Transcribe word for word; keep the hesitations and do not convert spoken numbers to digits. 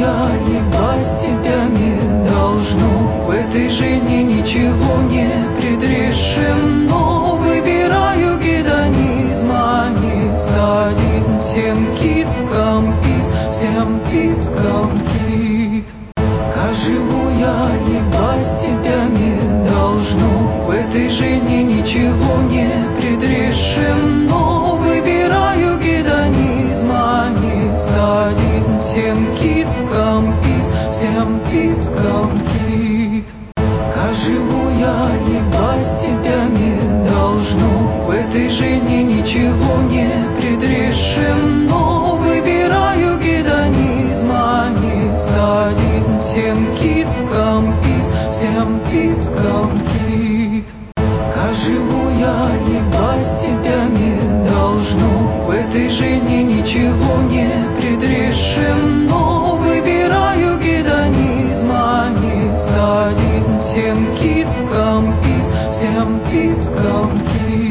я, ебать, тебя не должно. В этой жизни ничего не предрешено. Выбираю гедонизм, а не садизм. Всем кискам пиз, всем пискам пиз. Как живу я, ебать, тебя не должно. В этой жизни ничего не предрешено. Выбираю гедонизм, а не садизм. Всем кискам пиз, всем пискам пиз. Как живу я, ебать, тебя не должно. В этой жизни ничего не предрешено. Выбираю гедонизм, а не садизм. Всем кискам пиз, всем пискам пиз. Как живу я, ебать, тебя не должно. В этой жизни ничего не предрешено. Выбираю гедонизм, а не садизм. Всем кискам пиз, всем пискам пиз.